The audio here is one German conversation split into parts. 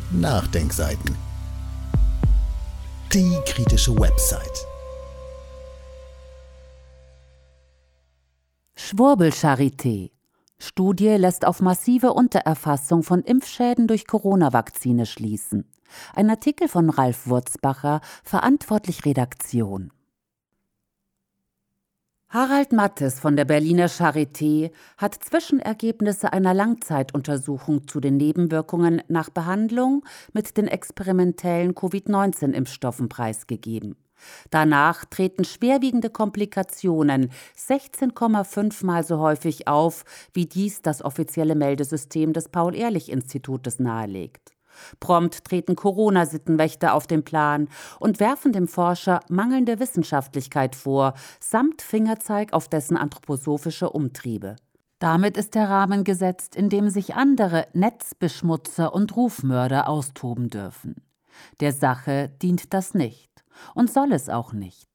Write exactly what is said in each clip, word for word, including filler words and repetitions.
Nachdenkseiten. Die kritische Website. Schwurbel-Charité. Studie lässt auf massive Untererfassung von Impfschäden durch Corona-Vakzine schließen. Ein Artikel von Ralf Wurzbacher, verantwortlich Redaktion. Harald Mattes von der Berliner Charité hat Zwischenergebnisse einer Langzeituntersuchung zu den Nebenwirkungen nach Behandlung mit den experimentellen Covid neunzehn Impfstoffen preisgegeben. Danach treten schwerwiegende Komplikationen sechzehn Komma fünf Mal so häufig auf, wie dies das offizielle Meldesystem des Paul-Ehrlich-Institutes nahelegt. Prompt treten Corona-Sittenwächter auf den Plan und werfen dem Forscher mangelnde Wissenschaftlichkeit vor, samt Fingerzeig auf dessen anthroposophische Umtriebe. Damit ist der Rahmen gesetzt, in dem sich andere Netzbeschmutzer und Rufmörder austoben dürfen. Der Sache dient das nicht und soll es auch nicht.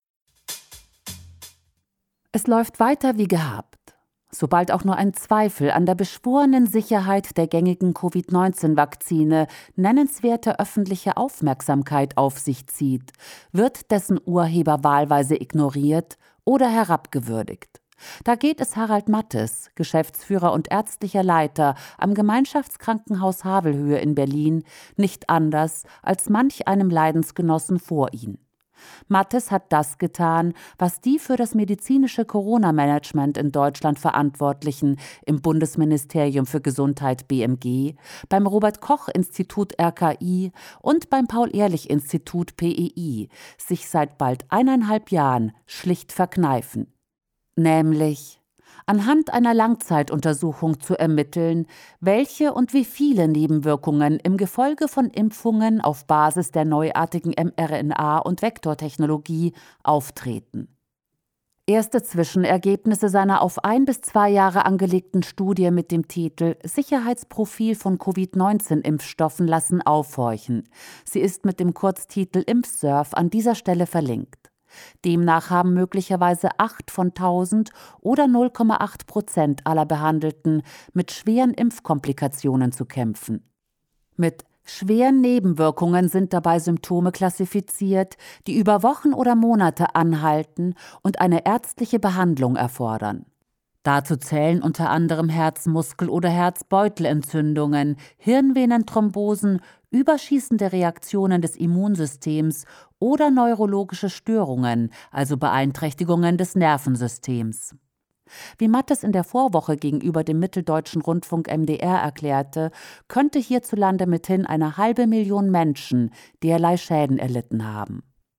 Es läuft weiter wie gehabt. Sobald auch nur ein Zweifel an der beschworenen Sicherheit der gängigen Covid neunzehn Vakzine nennenswerte öffentliche Aufmerksamkeit auf sich zieht, wird dessen Urheber wahlweise ignoriert oder herabgewürdigt. Da geht es Harald Mattes, Geschäftsführer und ärztlicher Leiter am Gemeinschaftskrankenhaus Havelhöhe in Berlin, nicht anders als manch einem Leidensgenossen vor ihm. Mattes hat das getan, was die für das medizinische Corona-Management in Deutschland Verantwortlichen im Bundesministerium für Gesundheit B M G, beim Robert-Koch-Institut R K I und beim Paul-Ehrlich-Institut P E I sich seit bald eineinhalb Jahren schlicht verkneifen. Nämlich anhand einer Langzeituntersuchung zu ermitteln, welche und wie viele Nebenwirkungen im Gefolge von Impfungen auf Basis der neuartigen mRNA- und Vektortechnologie auftreten. Erste Zwischenergebnisse seiner auf ein bis zwei Jahre angelegten Studie mit dem Titel »Sicherheitsprofil von Covid neunzehn Impfstoffen« lassen aufhorchen. Sie ist mit dem Kurztitel ImpfSurf an dieser Stelle verlinkt. Demnach haben möglicherweise acht von tausend oder null Komma acht Prozent aller Behandelten mit schweren Impfkomplikationen zu kämpfen. Mit schweren Nebenwirkungen sind dabei Symptome klassifiziert, die über Wochen oder Monate anhalten und eine ärztliche Behandlung erfordern. Dazu zählen unter anderem Herzmuskel- oder Herzbeutelentzündungen, Hirnvenenthrombosen, überschießende Reaktionen des Immunsystems oder neurologische Störungen, also Beeinträchtigungen des Nervensystems. Wie Mattes in der Vorwoche gegenüber dem Mitteldeutschen Rundfunk M D R erklärte, könnte hierzulande mithin eine halbe Million Menschen derlei Schäden erlitten haben.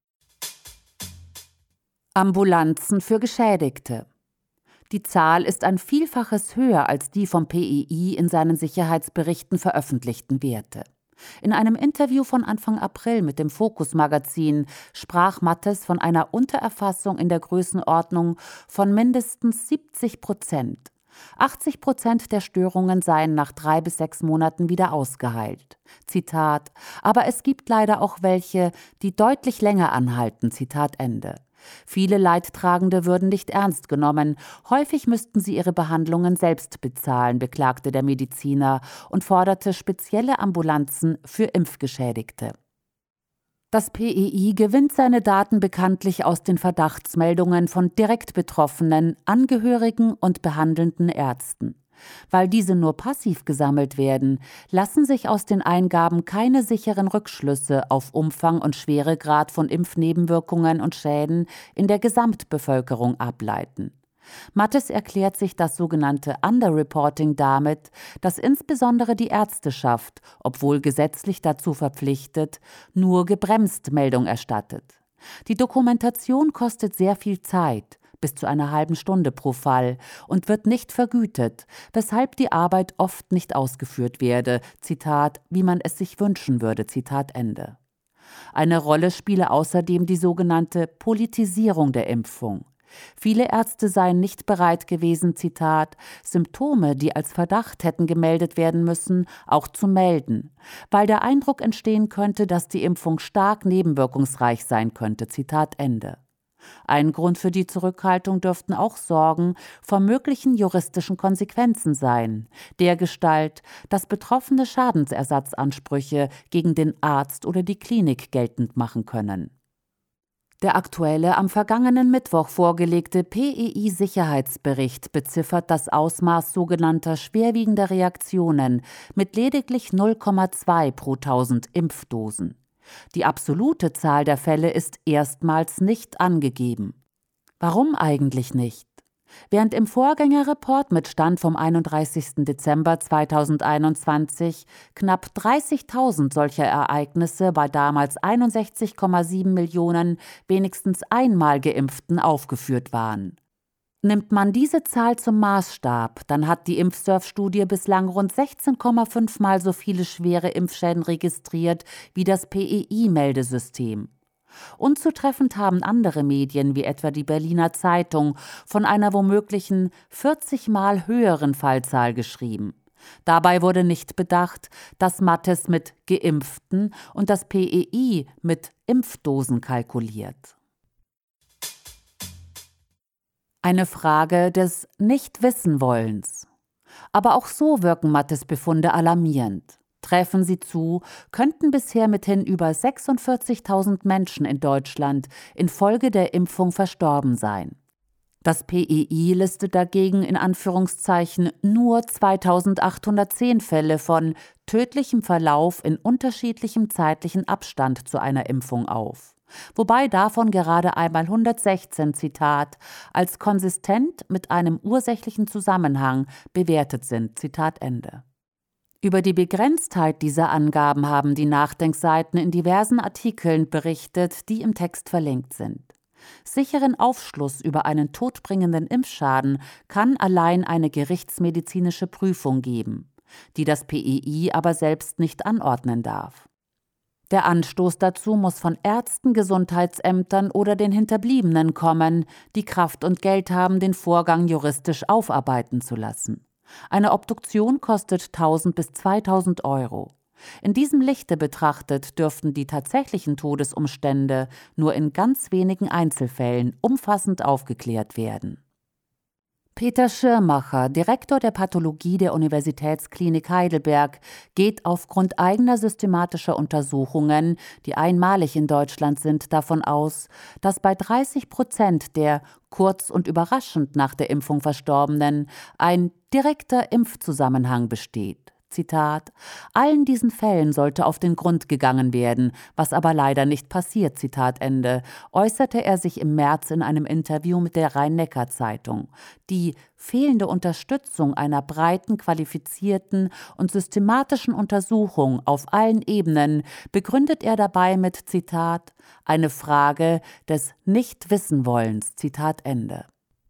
Ambulanzen für Geschädigte. Die Zahl ist ein Vielfaches höher als die vom P E I in seinen Sicherheitsberichten veröffentlichten Werte. In einem Interview von Anfang April mit dem Focus-Magazin sprach Mattes von einer Untererfassung in der Größenordnung von mindestens siebzig Prozent. achtzig Prozent der Störungen seien nach drei bis sechs Monaten wieder ausgeheilt. Zitat: Aber es gibt leider auch welche, die deutlich länger anhalten. Zitat Ende. Viele Leidtragende würden nicht ernst genommen. Häufig müssten sie ihre Behandlungen selbst bezahlen, beklagte der Mediziner und forderte spezielle Ambulanzen für Impfgeschädigte. Das P E I gewinnt seine Daten bekanntlich aus den Verdachtsmeldungen von direkt Betroffenen, Angehörigen und behandelnden Ärzten. Weil diese nur passiv gesammelt werden, lassen sich aus den Eingaben keine sicheren Rückschlüsse auf Umfang und Schweregrad von Impfnebenwirkungen und Schäden in der Gesamtbevölkerung ableiten. Mattes erklärt sich das sogenannte Underreporting damit, dass insbesondere die Ärzteschaft, obwohl gesetzlich dazu verpflichtet, nur gebremst Meldung erstattet. Die Dokumentation kostet sehr viel Zeit, bis zu einer halben Stunde pro Fall, und wird nicht vergütet, weshalb die Arbeit oft nicht ausgeführt werde, Zitat, wie man es sich wünschen würde, Zitat Ende. Eine Rolle spiele außerdem die sogenannte Politisierung der Impfung. Viele Ärzte seien nicht bereit gewesen, Zitat, Symptome, die als Verdacht hätten gemeldet werden müssen, auch zu melden, weil der Eindruck entstehen könnte, dass die Impfung stark nebenwirkungsreich sein könnte, Zitat Ende. Ein Grund für die Zurückhaltung dürften auch Sorgen vor möglichen juristischen Konsequenzen sein, dergestalt, dass Betroffene Schadensersatzansprüche gegen den Arzt oder die Klinik geltend machen können. Der aktuelle, am vergangenen Mittwoch vorgelegte P E I-Sicherheitsbericht beziffert das Ausmaß sogenannter schwerwiegender Reaktionen mit lediglich null Komma zwei pro tausend Impfdosen. Die absolute Zahl der Fälle ist erstmals nicht angegeben. Warum eigentlich nicht? Während im Vorgängerreport mit Stand vom einunddreißigsten Dezember zweitausendeinundzwanzig knapp dreißigtausend solcher Ereignisse bei damals einundsechzig Komma sieben Millionen wenigstens einmal Geimpften aufgeführt waren. Nimmt man diese Zahl zum Maßstab, dann hat die Impfsurf-Studie bislang rund sechzehn Komma fünf Mal so viele schwere Impfschäden registriert wie das P E I-Meldesystem. Unzutreffend haben andere Medien, wie etwa die Berliner Zeitung, von einer womöglichen vierzig Mal höheren Fallzahl geschrieben. Dabei wurde nicht bedacht, dass Mattes mit Geimpften und das P E I mit Impfdosen kalkuliert. Eine Frage des Nicht-Wissen-Wollens. Aber auch so wirken Mattes Befunde alarmierend. Treffen sie zu, könnten bisher mithin über sechsundvierzigtausend Menschen in Deutschland infolge der Impfung verstorben sein. Das P E I listet dagegen in Anführungszeichen nur zweitausendachthundertzehn Fälle von tödlichem Verlauf in unterschiedlichem zeitlichen Abstand zu einer Impfung auf. Wobei davon gerade einmal hundertsechzehn, Zitat, als konsistent mit einem ursächlichen Zusammenhang bewertet sind, Zitat Ende. Über die Begrenztheit dieser Angaben haben die Nachdenkseiten in diversen Artikeln berichtet, die im Text verlinkt sind. Sicheren Aufschluss über einen todbringenden Impfschaden kann allein eine gerichtsmedizinische Prüfung geben, die das P E I aber selbst nicht anordnen darf. Der Anstoß dazu muss von Ärzten, Gesundheitsämtern oder den Hinterbliebenen kommen, die Kraft und Geld haben, den Vorgang juristisch aufarbeiten zu lassen. Eine Obduktion kostet tausend bis zweitausend Euro. In diesem Lichte betrachtet dürften die tatsächlichen Todesumstände nur in ganz wenigen Einzelfällen umfassend aufgeklärt werden. Peter Schirmacher, Direktor der Pathologie der Universitätsklinik Heidelberg, geht aufgrund eigener systematischer Untersuchungen, die einmalig in Deutschland sind, davon aus, dass bei dreißig Prozent der kurz und überraschend nach der Impfung Verstorbenen ein direkter Impfzusammenhang besteht. Zitat: Allen diesen Fällen sollte auf den Grund gegangen werden, was aber leider nicht passiert, Zitat Ende, äußerte er sich im März in einem Interview mit der Rhein-Neckar-Zeitung. Die fehlende Unterstützung einer breiten, qualifizierten und systematischen Untersuchung auf allen Ebenen begründet er dabei mit, Zitat, eine Frage des Nicht-Wissen-Wollens, Zitat Ende.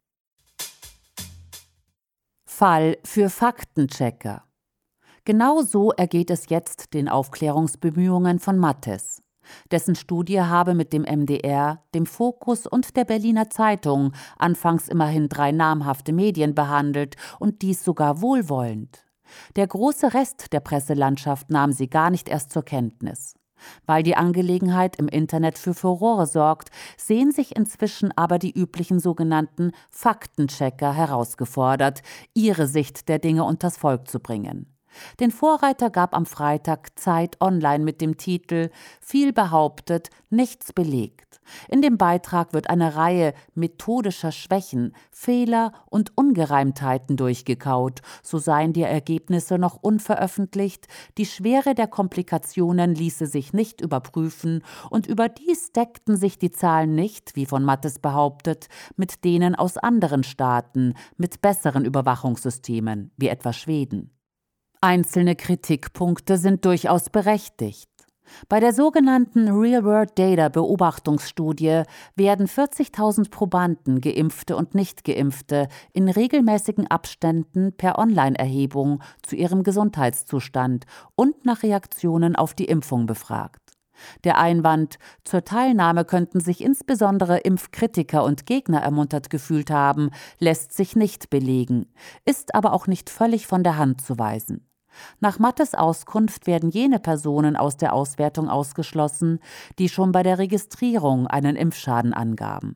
Fall für Faktenchecker. Genau so ergeht es jetzt den Aufklärungsbemühungen von Mattes. Dessen Studie habe mit dem M D R, dem Fokus und der Berliner Zeitung anfangs immerhin drei namhafte Medien behandelt und dies sogar wohlwollend. Der große Rest der Presselandschaft nahm sie gar nicht erst zur Kenntnis. Weil die Angelegenheit im Internet für Furore sorgt, sehen sich inzwischen aber die üblichen sogenannten Faktenchecker herausgefordert, ihre Sicht der Dinge unters Volk zu bringen. Den Vorreiter gab am Freitag Zeit Online mit dem Titel »Viel behauptet, nichts belegt«. In dem Beitrag wird eine Reihe methodischer Schwächen, Fehler und Ungereimtheiten durchgekaut. So seien die Ergebnisse noch unveröffentlicht, die Schwere der Komplikationen ließe sich nicht überprüfen und überdies deckten sich die Zahlen nicht, wie von Mattes behauptet, mit denen aus anderen Staaten mit besseren Überwachungssystemen, wie etwa Schweden. Einzelne Kritikpunkte sind durchaus berechtigt. Bei der sogenannten Real-World-Data-Beobachtungsstudie werden vierzigtausend Probanden, Geimpfte und Nicht-Geimpfte, in regelmäßigen Abständen per Online-Erhebung zu ihrem Gesundheitszustand und nach Reaktionen auf die Impfung befragt. Der Einwand, zur Teilnahme könnten sich insbesondere Impfkritiker und Gegner ermuntert gefühlt haben, lässt sich nicht belegen, ist aber auch nicht völlig von der Hand zu weisen. Nach Mattes Auskunft werden jene Personen aus der Auswertung ausgeschlossen, die schon bei der Registrierung einen Impfschaden angaben.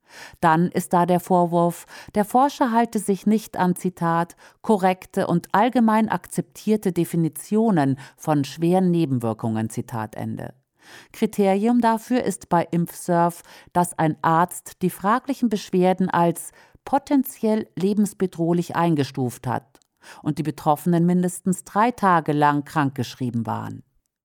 Dann ist da der Vorwurf, der Forscher halte sich nicht an, Zitat, korrekte und allgemein akzeptierte Definitionen von schweren Nebenwirkungen, Zitat Ende. Kriterium dafür ist bei ImpfSurf, dass ein Arzt die fraglichen Beschwerden als potenziell lebensbedrohlich eingestuft hat und die Betroffenen mindestens drei Tage lang krankgeschrieben waren.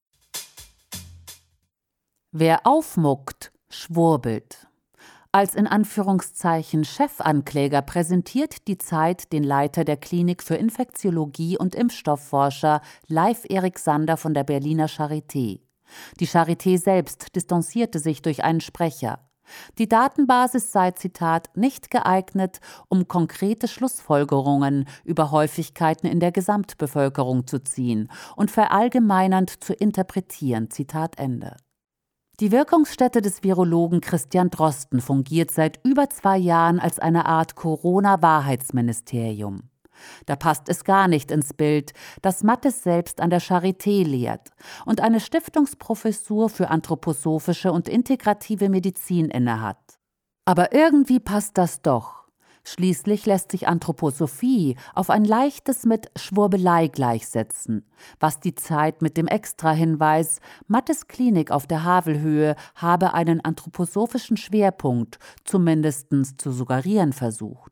Wer aufmuckt, schwurbelt. Als in Anführungszeichen Chefankläger präsentiert die Zeit den Leiter der Klinik für Infektiologie und Impfstoffforscher Leif Erik Sander von der Berliner Charité. Die Charité selbst distanzierte sich durch einen Sprecher. Die Datenbasis sei, Zitat, nicht geeignet, um konkrete Schlussfolgerungen über Häufigkeiten in der Gesamtbevölkerung zu ziehen und verallgemeinernd zu interpretieren, Zitat Ende. Die Wirkungsstätte des Virologen Christian Drosten fungiert seit über zwei Jahren als eine Art Corona-Wahrheitsministerium. Da passt es gar nicht ins Bild, dass Mattes selbst an der Charité lehrt und eine Stiftungsprofessur für anthroposophische und integrative Medizin innehat. Aber irgendwie passt das doch. Schließlich lässt sich Anthroposophie auf ein leichtes mit Schwurbelei gleichsetzen, was die Zeit mit dem Extrahinweis, Mattes Klinik auf der Havelhöhe habe einen anthroposophischen Schwerpunkt zumindest zu suggerieren versucht.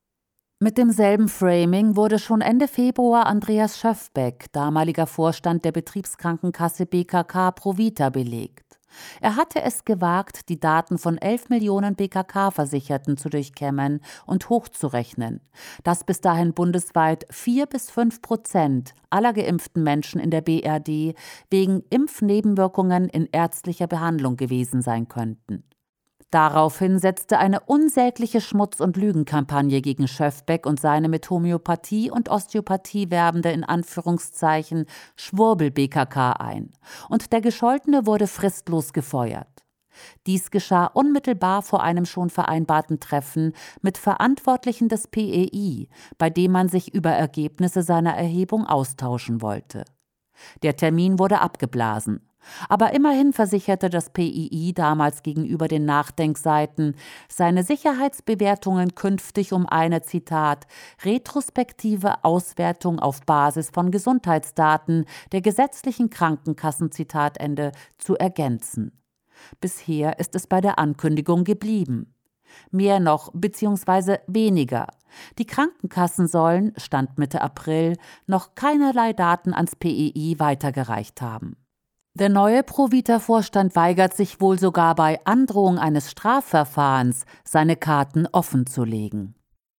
Mit demselben Framing wurde schon Ende Februar Andreas Schöffbeck, damaliger Vorstand der Betriebskrankenkasse B K K Provita, belegt. Er hatte es gewagt, die Daten von elf Millionen B K K-Versicherten zu durchkämmen und hochzurechnen, dass bis dahin bundesweit vier bis fünf Prozent aller geimpften Menschen in der B R D wegen Impfnebenwirkungen in ärztlicher Behandlung gewesen sein könnten. Daraufhin setzte eine unsägliche Schmutz- und Lügenkampagne gegen Schöffbeck und seine mit Homöopathie und Osteopathie werbende in Anführungszeichen Schwurbel-B K K ein und der Gescholtene wurde fristlos gefeuert. Dies geschah unmittelbar vor einem schon vereinbarten Treffen mit Verantwortlichen des P E I, bei dem man sich über Ergebnisse seiner Erhebung austauschen wollte. Der Termin wurde abgeblasen. Aber immerhin versicherte das P I I damals gegenüber den Nachdenkseiten, seine Sicherheitsbewertungen künftig um eine, Zitat, retrospektive Auswertung auf Basis von Gesundheitsdaten der gesetzlichen Krankenkassen, Zitat Ende, zu ergänzen. Bisher ist es bei der Ankündigung geblieben. Mehr noch bzw. weniger. Die Krankenkassen sollen, Stand Mitte April, noch keinerlei Daten ans P E I weitergereicht haben. Der neue Provita-Vorstand weigert sich wohl sogar bei Androhung eines Strafverfahrens, seine Karten offenzulegen.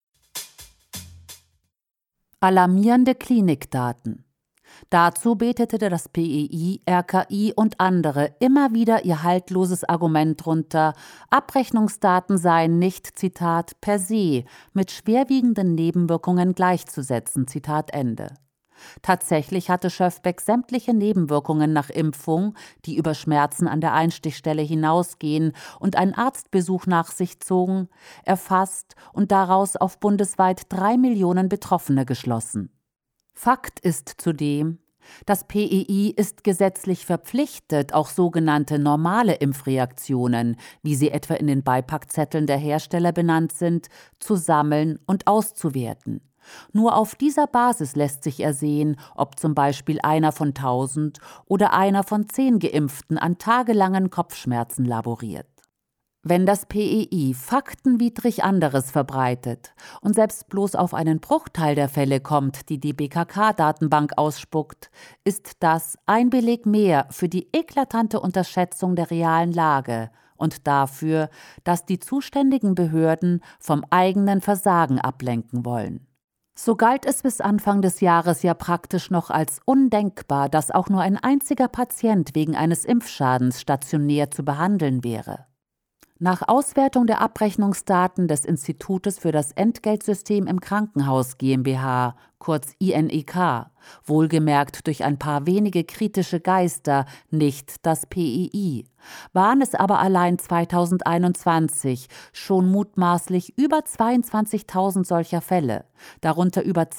Alarmierende Klinikdaten. Dazu betete das P E I, R K I und andere immer wieder ihr haltloses Argument runter, Abrechnungsdaten seien nicht, Zitat, per se mit schwerwiegenden Nebenwirkungen gleichzusetzen, Zitat Ende. Tatsächlich hatte Schöffbeck sämtliche Nebenwirkungen nach Impfung, die über Schmerzen an der Einstichstelle hinausgehen und einen Arztbesuch nach sich zogen, erfasst und daraus auf bundesweit drei Millionen Betroffene geschlossen. Fakt ist zudem, das P E I ist gesetzlich verpflichtet, auch sogenannte normale Impfreaktionen, wie sie etwa in den Beipackzetteln der Hersteller benannt sind, zu sammeln und auszuwerten. Nur auf dieser Basis lässt sich ersehen, ob zum Beispiel einer von tausend oder einer von zehn Geimpften an tagelangen Kopfschmerzen laboriert. Wenn das P E I faktenwidrig anderes verbreitet und selbst bloß auf einen Bruchteil der Fälle kommt, die die B K K-Datenbank ausspuckt, ist das ein Beleg mehr für die eklatante Unterschätzung der realen Lage und dafür, dass die zuständigen Behörden vom eigenen Versagen ablenken wollen. So galt es bis Anfang des Jahres ja praktisch noch als undenkbar, dass auch nur ein einziger Patient wegen eines Impfschadens stationär zu behandeln wäre. Nach Auswertung der Abrechnungsdaten des Institutes für das Entgeltsystem im Krankenhaus GmbH, kurz I N E K, wohlgemerkt durch ein paar wenige kritische Geister, nicht das P E I, waren es aber allein zweitausendeinundzwanzig schon mutmaßlich über zweiundzwanzigtausend solcher Fälle, darunter über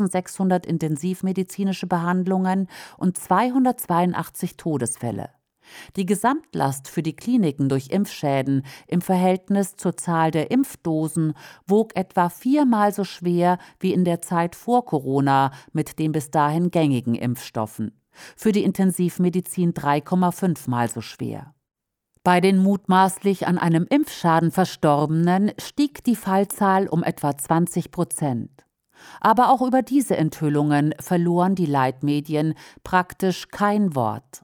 zweitausendsechshundert intensivmedizinische Behandlungen und zweihundertzweiundachtzig Todesfälle. Die Gesamtlast für die Kliniken durch Impfschäden im Verhältnis zur Zahl der Impfdosen wog etwa viermal so schwer wie in der Zeit vor Corona mit den bis dahin gängigen Impfstoffen. Für die Intensivmedizin drei Komma fünf Mal so schwer. Bei den mutmaßlich an einem Impfschaden Verstorbenen stieg die Fallzahl um etwa zwanzig Prozent. Aber auch über diese Enthüllungen verloren die Leitmedien praktisch kein Wort.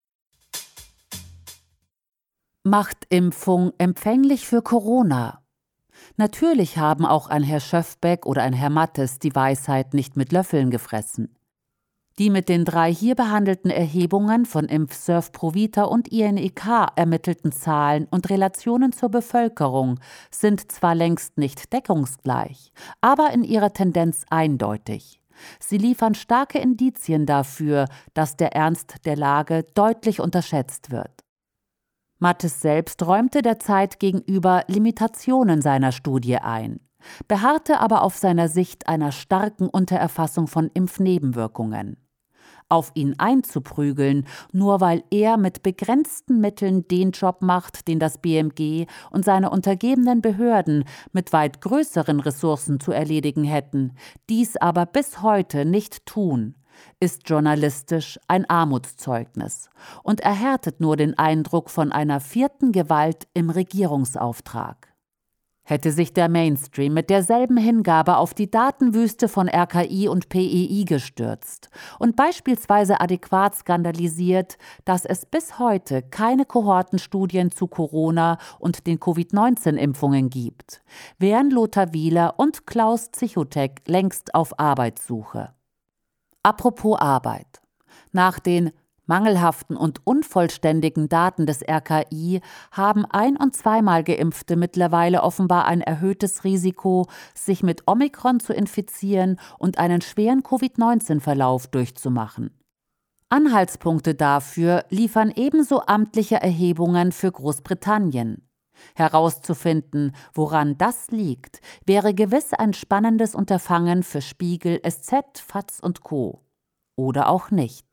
Macht Impfung empfänglich für Corona? Natürlich haben auch ein Herr Schöfbeck oder ein Herr Mattes die Weisheit nicht mit Löffeln gefressen. Die mit den drei hier behandelten Erhebungen von ImpfSurf Provita und I N E K ermittelten Zahlen und Relationen zur Bevölkerung sind zwar längst nicht deckungsgleich, aber in ihrer Tendenz eindeutig. Sie liefern starke Indizien dafür, dass der Ernst der Lage deutlich unterschätzt wird. Mattes selbst räumte der Zeit gegenüber Limitationen seiner Studie ein, beharrte aber auf seiner Sicht einer starken Untererfassung von Impfnebenwirkungen. Auf ihn einzuprügeln, nur weil er mit begrenzten Mitteln den Job macht, den das B M G und seine untergebenen Behörden mit weit größeren Ressourcen zu erledigen hätten, dies aber bis heute nicht tun, ist journalistisch ein Armutszeugnis und erhärtet nur den Eindruck von einer vierten Gewalt im Regierungsauftrag. Hätte sich der Mainstream mit derselben Hingabe auf die Datenwüste von R K I und P E I gestürzt und beispielsweise adäquat skandalisiert, dass es bis heute keine Kohortenstudien zu Corona und den Covid neunzehn Impfungen gibt, wären Lothar Wieler und Klaus Zichotek längst auf Arbeitssuche. Apropos Arbeit. Nach den mangelhaften und unvollständigen Daten des R K I haben ein- und zweimal Geimpfte mittlerweile offenbar ein erhöhtes Risiko, sich mit Omikron zu infizieren und einen schweren Covid neunzehn Verlauf durchzumachen. Anhaltspunkte dafür liefern ebenso amtliche Erhebungen für Großbritannien. Herauszufinden, woran das liegt, wäre gewiss ein spannendes Unterfangen für Spiegel, S Z, FAZ und Co. Oder auch nicht.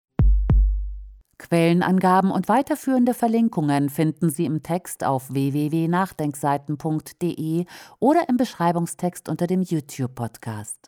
Quellenangaben und weiterführende Verlinkungen finden Sie im Text auf w w w punkt nachdenkseiten punkt d e oder im Beschreibungstext unter dem YouTube-Podcast.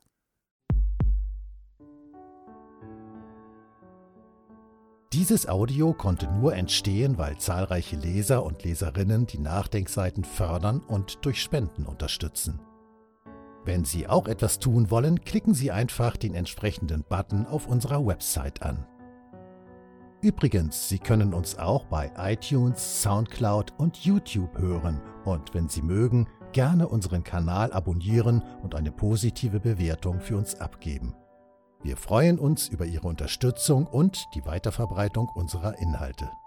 Dieses Audio konnte nur entstehen, weil zahlreiche Leser und Leserinnen die Nachdenkseiten fördern und durch Spenden unterstützen. Wenn Sie auch etwas tun wollen, klicken Sie einfach den entsprechenden Button auf unserer Website an. Übrigens, Sie können uns auch bei iTunes, Soundcloud und YouTube hören und wenn Sie mögen, gerne unseren Kanal abonnieren und eine positive Bewertung für uns abgeben. Wir freuen uns über Ihre Unterstützung und die Weiterverbreitung unserer Inhalte.